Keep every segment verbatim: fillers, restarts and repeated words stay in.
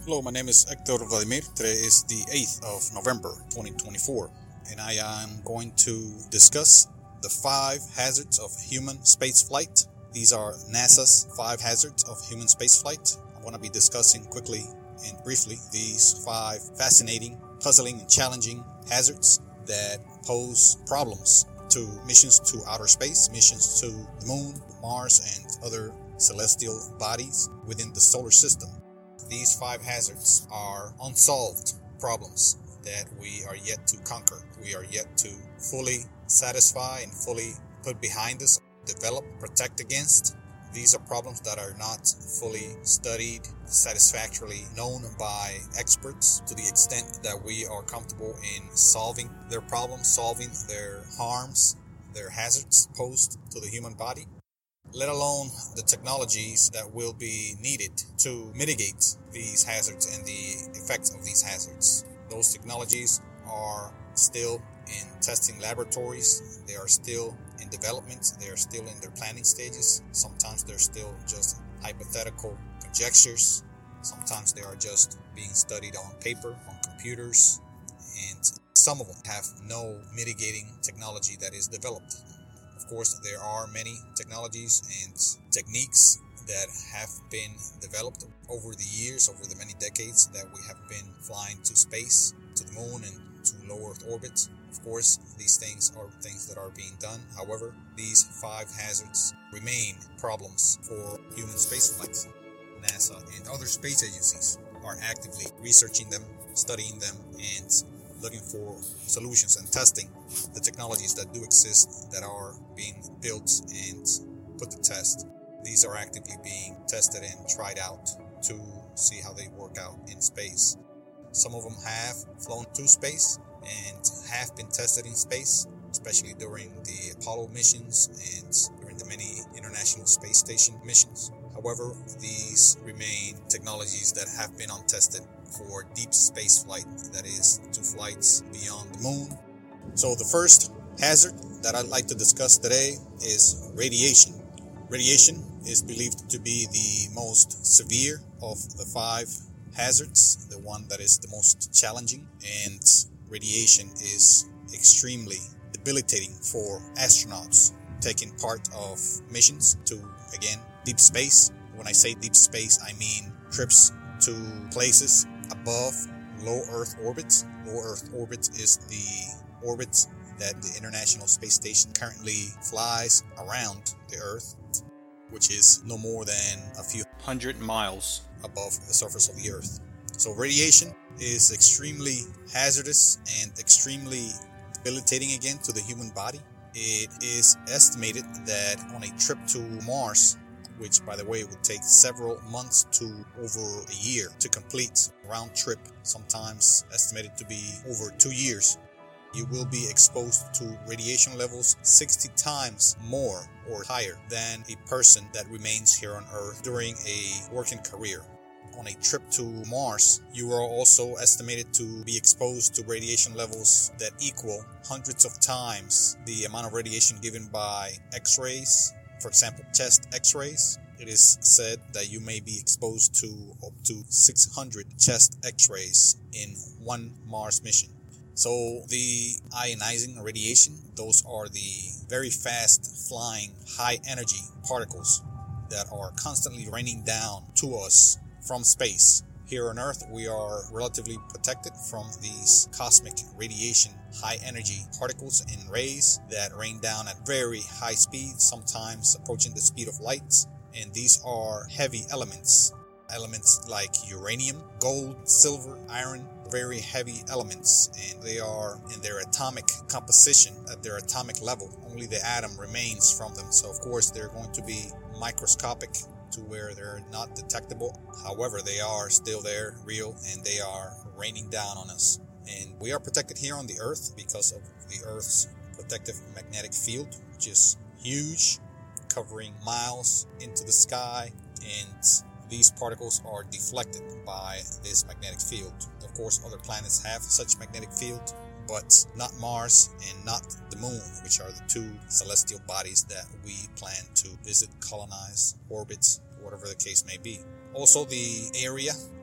Hello, my name is Hector Vladimir. Today is the eighth of November, twenty twenty-four, and I am going to discuss the five hazards of human spaceflight. These are NASA's five hazards of human spaceflight. I want to be discussing quickly and briefly these five fascinating, puzzling, and challenging hazards that pose problems to missions to outer space, missions to the moon, Mars, and other celestial bodies within the solar system. These five hazards are unsolved problems that we are yet to conquer. We are yet to fully satisfy and fully put behind us, develop, protect against. These are problems that are not fully studied, satisfactorily known by experts to the extent that we are comfortable in solving their problems, solving their harms, their hazards posed to the human body, let alone the technologies that will be needed to mitigate these hazards and the effects of these hazards. Those technologies are still in testing laboratories. They are still in development. They are still in their planning stages. Sometimes they're still just hypothetical conjectures. Sometimes they are just being studied on paper, on computers, and some of them have no mitigating technology that is developed. Of course, there are many technologies and techniques that have been developed over the years, over the many decades that we have been flying to space, to the moon, and to low Earth orbit. Of course, these things are things that are being done. However, these five hazards remain problems for human spaceflights. NASA and other space agencies are actively researching them, studying them, and looking for solutions and testing the technologies that do exist that are being built and put to test. These are actively being tested and tried out to see how they work out in space. Some of them have flown to space and have been tested in space, especially during the Apollo missions and during the many International Space Station missions. However, these remain technologies that have been untested for deep space flight, that is, to flights beyond the moon. So the first hazard that I'd like to discuss today is radiation. Radiation is believed to be the most severe of the five hazards, the one that is the most challenging, and radiation is extremely debilitating for astronauts taking part of missions to, again, deep space. When I say deep space, I mean trips to places above low Earth orbit. Low Earth orbit is the orbit that the International Space Station currently flies around the Earth, which is no more than a few hundred miles above the surface of the Earth. So radiation is extremely hazardous and extremely debilitating again to the human body. It is estimated that on a trip to Mars, which by the way would take several months to over a year to complete, round trip, sometimes estimated to be over two years, you will be exposed to radiation levels sixty times more or higher than a person that remains here on Earth during a working career. On a trip to Mars, you are also estimated to be exposed to radiation levels that equal hundreds of times the amount of radiation given by X-rays. For example, chest X-rays. It is said that you may be exposed to up to six hundred chest X-rays in one Mars mission. So the ionizing radiation, those are the very fast flying high energy particles that are constantly raining down to us from space. Here on Earth, we are relatively protected from these cosmic radiation, high energy particles and rays that rain down at very high speeds, sometimes approaching the speed of light. And these are heavy elements. Elements like uranium, gold, silver, iron, very heavy elements, and they are in their atomic composition at their atomic level. Only the atom remains from them. So of course they're going to be microscopic to where they're not detectable. However, they are still there, real, and they are raining down on us. And we are protected here on the Earth because of the Earth's protective magnetic field, which is huge, covering miles into the sky, and these particles are deflected by this magnetic field. Of course, other planets have such magnetic field, but not Mars and not the Moon, which are the two celestial bodies that we plan to visit, colonize, orbit, whatever the case may be. Also, the area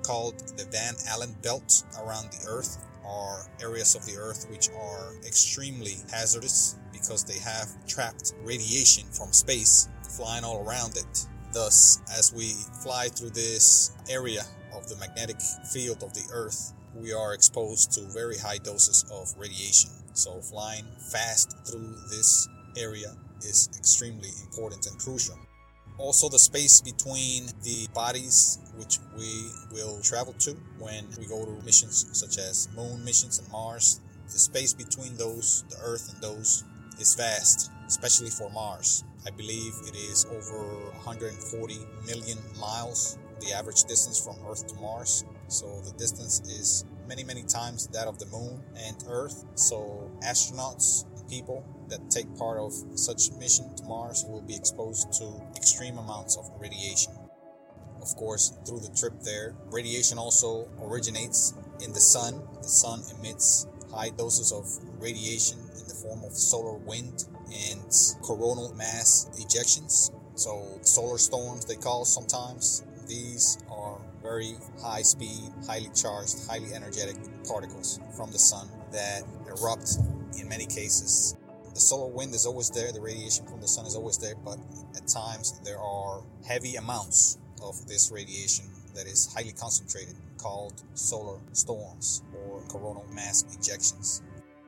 called the Van Allen belt around the Earth are areas of the Earth which are extremely hazardous because they have trapped radiation from space flying all around it. Thus, as we fly through this area of the magnetic field of the Earth, we are exposed to very high doses of radiation. So flying fast through this area is extremely important and crucial. Also, the space between the bodies which we will travel to when we go to missions such as moon missions and Mars, the space between those, the Earth and those, is vast, especially for Mars. I believe it is over one hundred forty million miles, the average distance from Earth to Mars. So the distance is many, many times that of the moon and Earth. So astronauts and people that take part of such mission to Mars will be exposed to extreme amounts of radiation. Of course, through the trip there, radiation also originates in the sun. The sun emits high doses of radiation in the form of solar wind and coronal mass ejections. So solar storms they call sometimes. These are very high speed, highly charged, highly energetic particles from the sun that erupt in many cases. The solar wind is always there, the radiation from the sun is always there, but at times there are heavy amounts of this radiation that is highly concentrated, called solar storms or coronal mass ejections.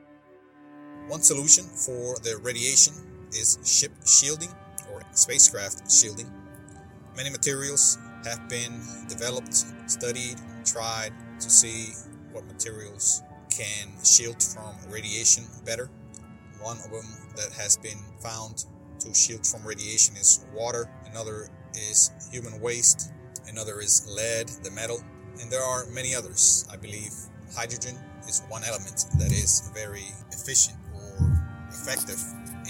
One solution for the radiation is ship shielding or spacecraft shielding. Many materials have been developed, studied, tried to see what materials can shield from radiation better. One of them that has been found to shield from radiation is water. Another is human waste. Another is lead, the metal. And there are many others. I believe hydrogen is one element that is very efficient or effective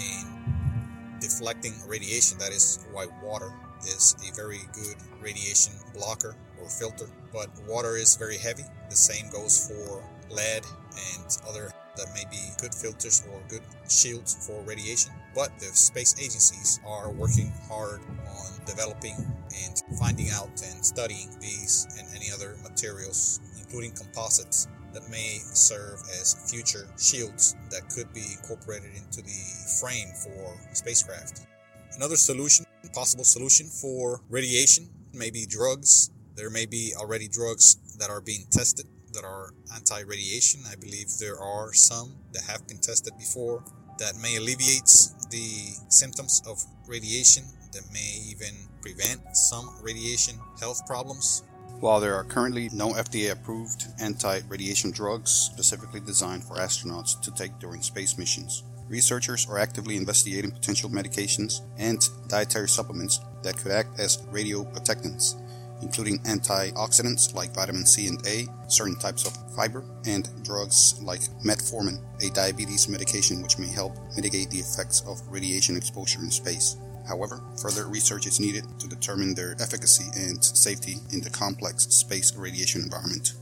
in deflecting radiation. That is why water is a very good radiation blocker or filter. But water is very heavy. The same goes for lead and other that may be good filters or good shields for radiation. But the space agencies are working hard on developing and finding out and studying these and any other materials, including composites, that may serve as future shields that could be incorporated into the frame for spacecraft. Another solution, possible solution for radiation may be drugs. There may be already drugs that are being tested that are anti-radiation. I believe there are some that have been tested before that may alleviate the symptoms of radiation, that may even prevent some radiation health problems. While there are currently no F D A-approved anti-radiation drugs specifically designed for astronauts to take during space missions, researchers are actively investigating potential medications and dietary supplements that could act as radioprotectants, including antioxidants like vitamin C and A, certain types of fiber, and drugs like metformin, a diabetes medication which may help mitigate the effects of radiation exposure in space. However, further research is needed to determine their efficacy and safety in the complex space radiation environment.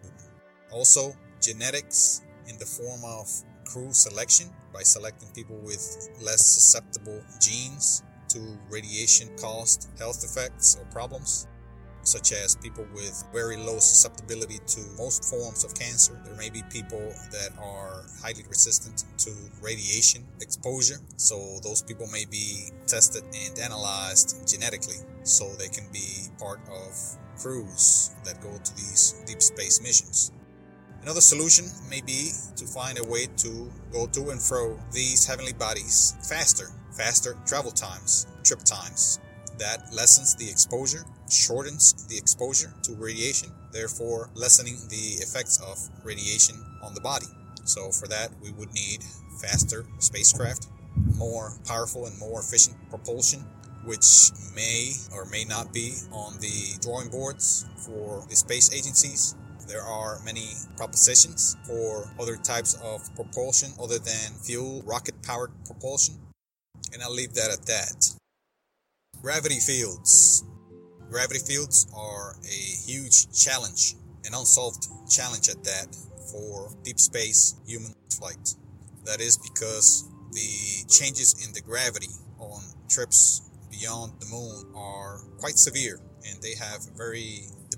Also, genetics in the form of crew selection, by selecting people with less susceptible genes to radiation-caused health effects or problems, such as people with very low susceptibility to most forms of cancer. There may be people that are highly resistant to radiation exposure, so those people may be tested and analyzed genetically so they can be part of crews that go to these deep space missions. Another solution may be to find a way to go to and fro these heavenly bodies faster, faster travel times, trip times. That lessens the exposure, shortens the exposure to radiation, therefore lessening the effects of radiation on the body. So for that, we would need faster spacecraft, more powerful and more efficient propulsion, which may or may not be on the drawing boards for the space agencies. There are many propositions for other types of propulsion other than fuel rocket-powered propulsion, and I'll leave that at that. Gravity fields. Gravity fields are a huge challenge, an unsolved challenge at that, for deep space human flight. That is because the changes in the gravity on trips beyond the moon are quite severe, and they have very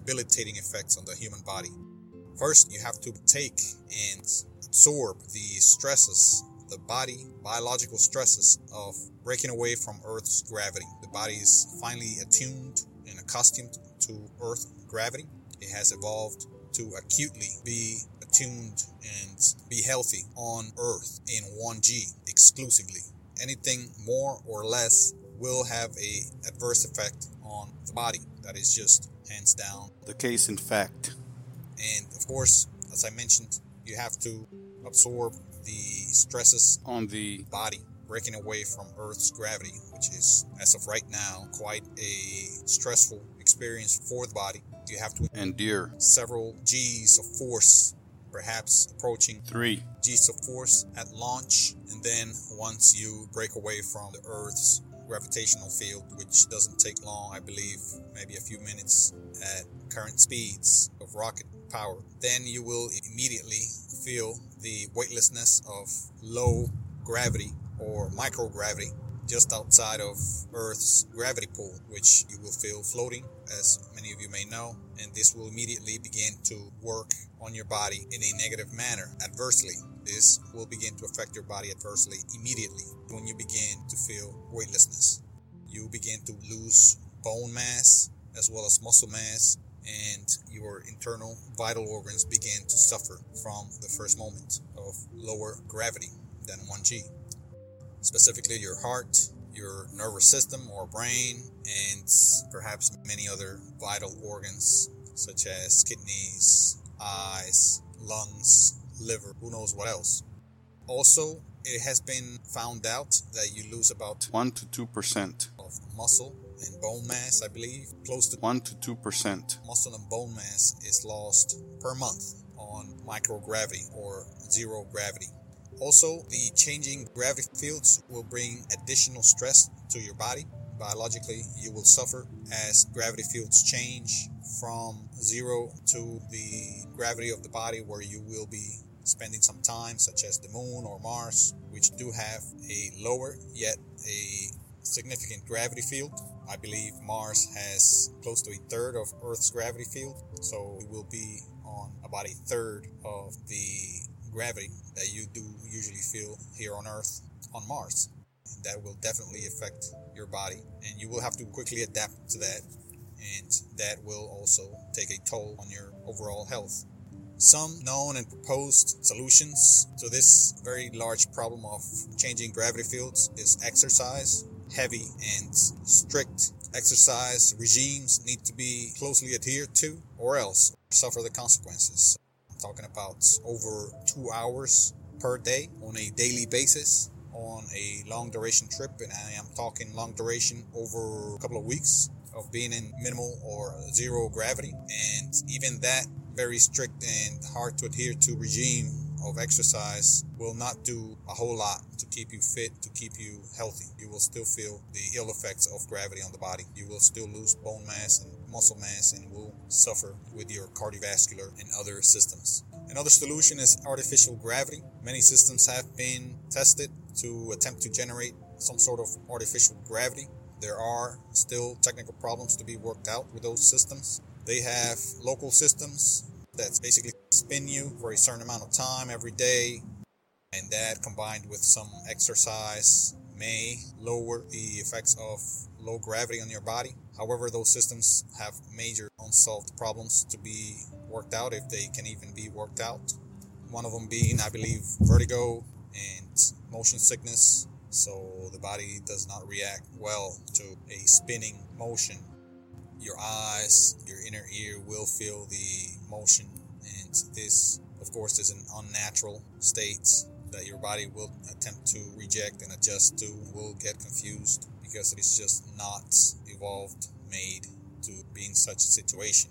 debilitating effects on the human body. First, you have to take and absorb the stresses, the body biological stresses of breaking away from Earth's gravity. The body is finally attuned and accustomed to Earth gravity. It has evolved to acutely be attuned and be healthy on Earth in one G exclusively. Anything more or less will have a adverse effect on the body. That is just hands down the case in fact. And of course, as I mentioned, you have to absorb the stresses on the body, breaking away from Earth's gravity, which is, as of right now, quite a stressful experience for the body. You have to endure several G's of force, perhaps approaching three G's of force at launch, and then once you break away from the Earth's gravitational field, which doesn't take long, I believe maybe a few minutes at current speeds of rocket power, then you will immediately feel the weightlessness of low gravity or microgravity just outside of Earth's gravity pull, which you will feel floating, as many of you may know, and this will immediately begin to work on your body in a negative manner, adversely. This will begin to affect your body adversely immediately when you begin to feel weightlessness. You begin to lose bone mass as well as muscle mass, and your internal vital organs begin to suffer from the first moment of lower gravity than one G. Specifically your heart, your nervous system or brain, and perhaps many other vital organs such as kidneys, eyes, lungs, liver, who knows what else. Also, it has been found out that you lose about one to two percent of muscle and bone mass, I believe. Close to one to two percent muscle and bone mass is lost per month on microgravity or zero gravity. Also, the changing gravity fields will bring additional stress to your body. Biologically, you will suffer as gravity fields change from zero to the gravity of the body where you will be spending some time, such as the moon or Mars, which do have a lower yet a significant gravity field. I believe Mars has close to a third of Earth's gravity field, so it will be on about a third of the gravity that you do usually feel here on Earth on Mars. And that will definitely affect your body, and you will have to quickly adapt to that, and that will also take a toll on your overall health. Some known and proposed solutions to this very large problem of changing gravity fields is exercise. Heavy and strict exercise regimes need to be closely adhered to, or else suffer the consequences. I'm talking about over two hours per day on a daily basis on a long duration trip, and I am talking long duration over a couple of weeks of being in minimal or zero gravity. And even that very strict and hard to adhere to regime of exercise will not do a whole lot to keep you fit, to keep you healthy. You will still feel the ill effects of gravity on the body. You will still lose bone mass and muscle mass and will suffer with your cardiovascular and other systems. Another solution is artificial gravity. Many systems have been tested to attempt to generate some sort of artificial gravity. There are still technical problems to be worked out with those systems. They have local systems that basically spin you for a certain amount of time every day, and that combined with some exercise may lower the effects of low gravity on your body. However, those systems have major unsolved problems to be worked out, if they can even be worked out. One of them being, I believe, vertigo and motion sickness, so the body does not react well to a spinning motion. Your eyes, your inner ear will feel the motion, and this, of course, is an unnatural state that your body will attempt to reject and adjust to, will get confused because it is just not evolved, made to be in such a situation.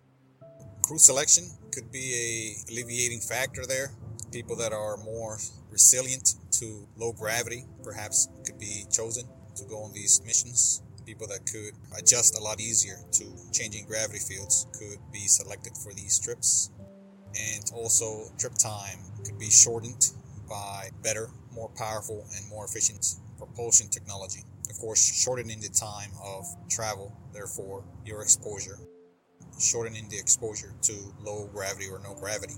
Crew selection could be a alleviating factor there. People that are more resilient to low gravity perhaps could be chosen to go on these missions. People that could adjust a lot easier to changing gravity fields could be selected for these trips. And also trip time could be shortened by better, more powerful, and more efficient propulsion technology. Of course, shortening the time of travel, therefore your exposure. shortening the exposure to low gravity or no gravity.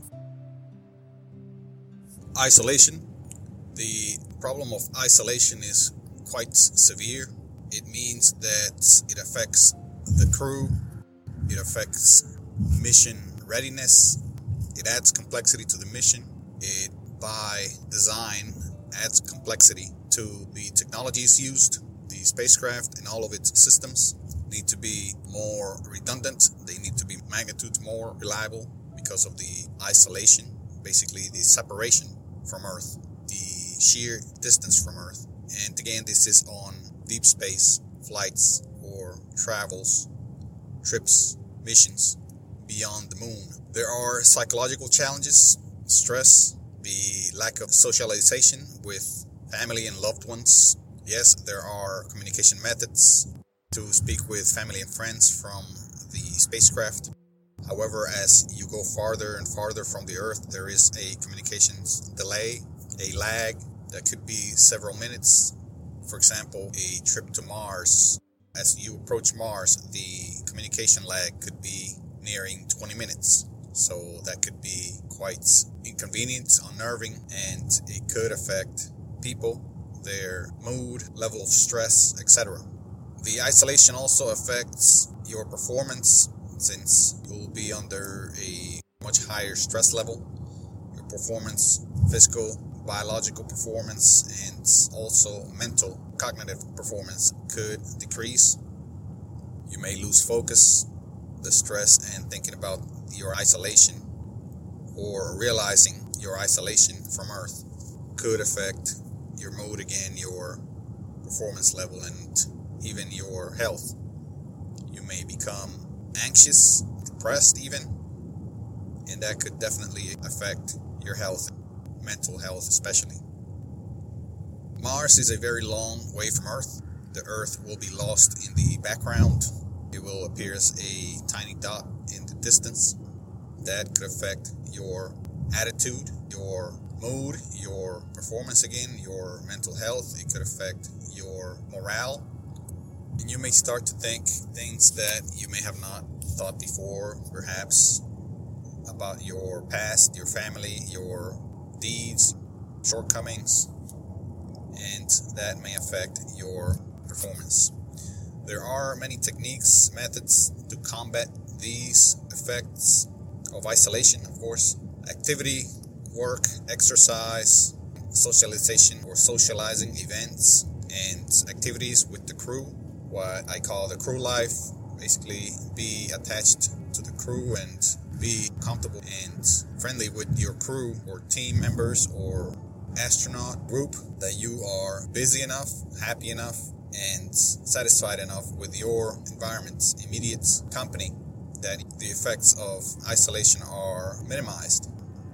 Isolation. The problem of isolation is quite severe. It means that it affects the crew, it affects mission readiness, it adds complexity to the mission, it by design adds complexity to the technologies used. The spacecraft and all of its systems need to be more redundant, they need to be magnitudes more reliable because of the isolation, basically the separation from Earth, the sheer distance from Earth. And again, this is on deep space flights or travels, trips, missions beyond the moon. There are psychological challenges, stress, the lack of socialization with family and loved ones. Yes, there are communication methods to speak with family and friends from the spacecraft. However, as you go farther and farther from the Earth, there is a communications delay, a lag that could be several minutes. For example, a trip to Mars. As you approach Mars, the communication lag could be nearing twenty minutes. So that could be quite inconvenient, unnerving, and it could affect people, their mood, level of stress, et cetera. The isolation also affects your performance, since you'll be under a much higher stress level. Your performance, physical, biological performance, and also mental, cognitive performance could decrease. You may lose focus, the stress and thinking about your isolation or realizing your isolation from Earth could affect your mood again, your performance level, and even your health. You may become anxious, depressed even, and that could definitely affect your health, mental health especially. Mars is a very long way from Earth. The Earth will be lost in the background. It will appear as a tiny dot in the distance. That could affect your attitude, your mood, your performance again, your mental health. It could affect your morale. And you may start to think things that you may have not thought before, perhaps about your past, your family, your deeds, shortcomings, and that may affect your performance. There are many techniques, methods to combat these effects of isolation, of course. Activity, work, exercise, socialization or socializing events, and activities with the crew, what I call the crew life. Basically, be attached to the crew and be comfortable and friendly with your crew or team members or astronaut group, that you are busy enough, happy enough, and satisfied enough with your environment's immediate company that the effects of isolation are minimized.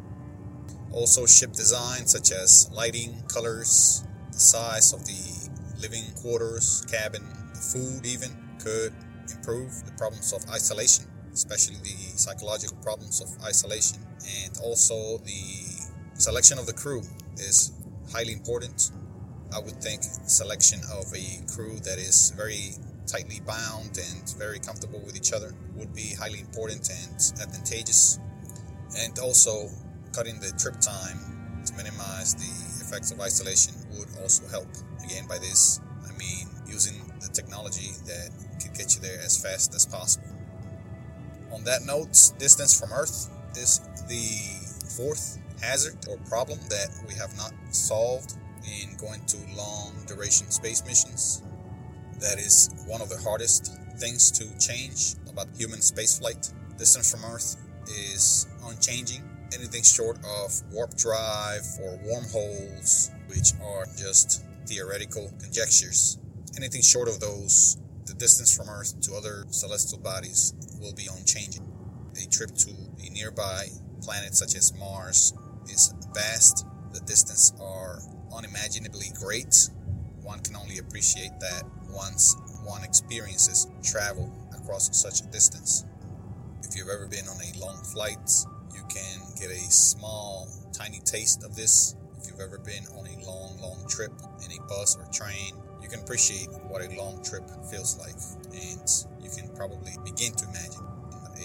Also, ship design such as lighting, colors, the size of the living quarters, cabin, the food even, could improve the problems of isolation, especially the psychological problems of isolation. And also the selection of the crew is highly important. I would think selection of a crew that is very tightly bound and very comfortable with each other would be highly important and advantageous. And also cutting the trip time to minimize the effects of isolation would also help. Again, by this, I mean using the technology that could get you there as fast as possible. On that note, distance from Earth is the fourth hazard or problem that we have not solved in going to long duration space missions. That is one of the hardest things to change about human spaceflight. Distance from Earth is unchanging. Anything short of warp drive or wormholes, which are just theoretical conjectures, anything short of those, the distance from Earth to other celestial bodies will be unchanging. A trip to a nearby planet such as Mars is vast. The distances are unimaginably great. One can only appreciate that once one experiences travel across such a distance. If you've ever been on a long flight, you can get a small, tiny taste of this. If you've ever been on a long, long trip in a bus or train, you can appreciate what a long trip feels like, and you can probably begin to imagine what a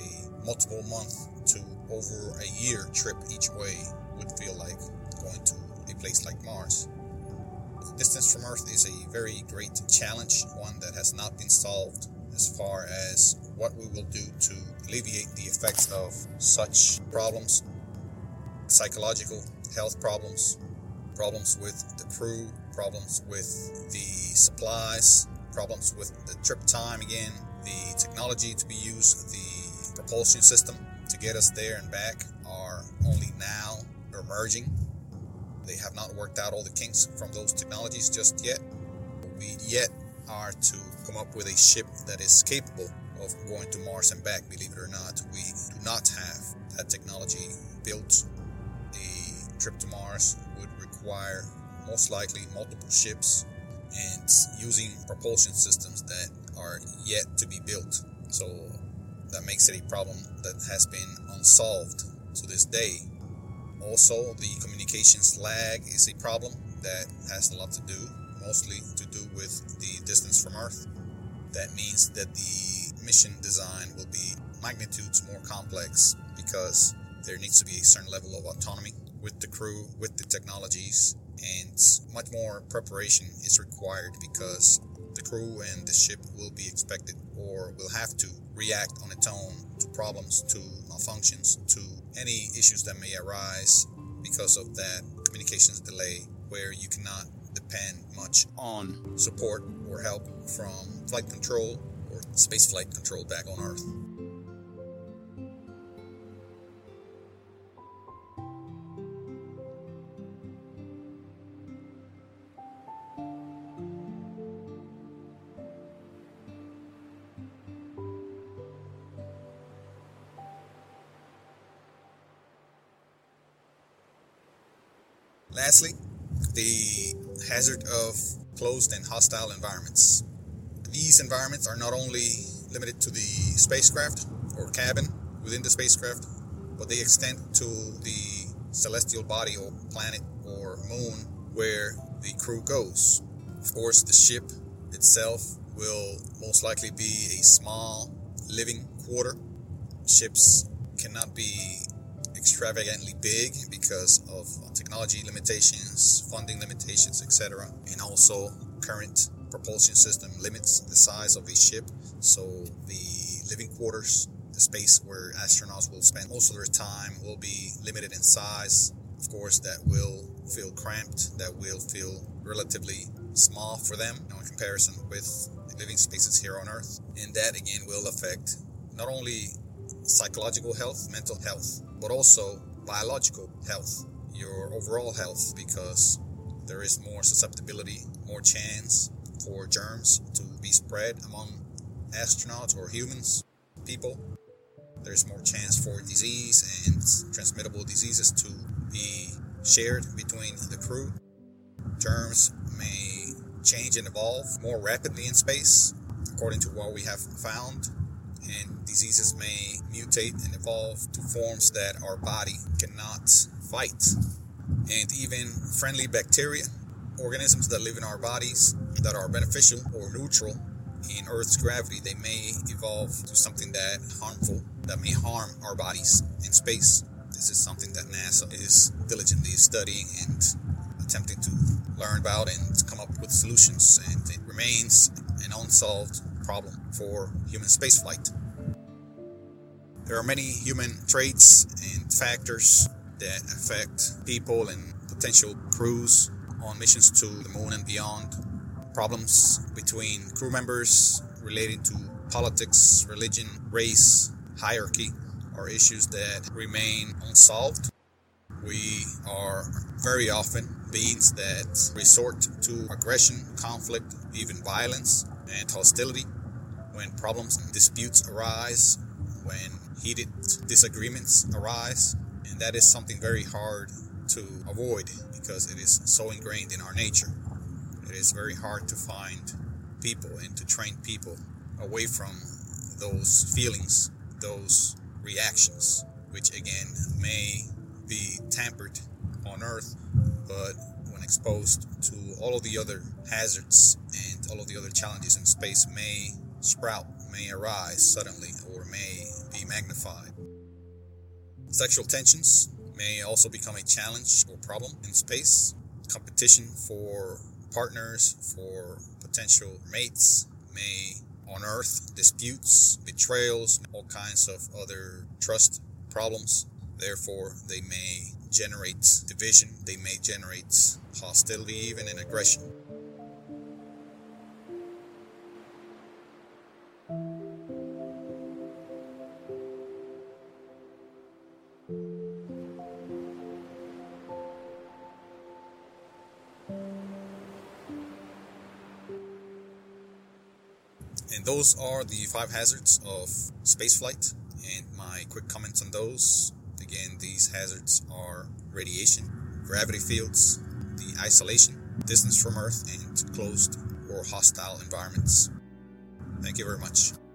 multiple months to over a year trip each way would feel like going to a place like Mars. The distance from Earth is a very great challenge, one that has not been solved as far as what we will do to alleviate the effects of such problems, psychological health problems, problems with the crew, problems with the supplies, problems with the trip time again, the technology to be used, the propulsion system to get us there and back are only now emerging. They have not worked out all the kinks from those technologies just yet. We yet are to come up with a ship that is capable of going to Mars and back. Believe it or not, we do not have that technology built. A trip to Mars would require most likely multiple ships and using propulsion systems that are yet to be built. So that makes it a problem that has been unsolved to this day. Also, the communications lag is a problem that has a lot to do, mostly to do with the distance from Earth. That means that the mission design will be magnitudes more complex because there needs to be a certain level of autonomy with the crew, with the technologies, and much more preparation is required because the crew and the ship will be expected or will have to react on its own to problems, to malfunctions, to any issues that may arise because of that communications delay, where you cannot depend much on support or help from flight control or space flight control back on Earth. Lastly, the hazard of closed and hostile environments. These environments are not only limited to the spacecraft or cabin within the spacecraft, but they extend to the celestial body or planet or moon where the crew goes. Of course, the ship itself will most likely be a small living quarter. Ships cannot be extravagantly big because of technology limitations, funding limitations, et cetera. And also current propulsion system limits the size of a ship. So the living quarters, the space where astronauts will spend most of their time, will be limited in size. Of course, that will feel cramped, that will feel relatively small for them, you know, in comparison with living spaces here on Earth. And that again will affect not only psychological health, mental health, but also biological health, your overall health, because there is more susceptibility, more chance for germs to be spread among astronauts or humans, people. There's more chance for disease and transmittable diseases to be shared between the crew. Germs may change and evolve more rapidly in space, according to what we have found. And diseases may mutate and evolve to forms that our body cannot fight. And even friendly bacteria, organisms that live in our bodies that are beneficial or neutral in Earth's gravity, they may evolve to something that harmful, that may harm our bodies in space. This is something that NASA is diligently studying and attempting to learn about and come up with solutions. And it remains an unsolved problem for human spaceflight. There are many human traits and factors that affect people and potential crews on missions to the moon and beyond. Problems between crew members relating to politics, religion, race, hierarchy are issues that remain unsolved. We are very often beings that resort to aggression, conflict, even violence and hostility when problems and disputes arise, when heated disagreements arise, and that is something very hard to avoid because it is so ingrained in our nature. It is very hard to find people and to train people away from those feelings, those reactions, which again may be tampered on Earth, but when exposed to all of the other hazards and all of the other challenges in space may sprout, may arise suddenly or may be magnified. Sexual tensions may also become a challenge or problem in space. Competition for partners, for potential mates, may unearth disputes, betrayals, all kinds of other trust problems. Therefore, they may generate division, they may generate hostility, even and aggression. And those are the five hazards of spaceflight and my quick comments on those. Again, these hazards are radiation, gravity fields, the isolation, distance from Earth, and closed or hostile environments. Thank you very much.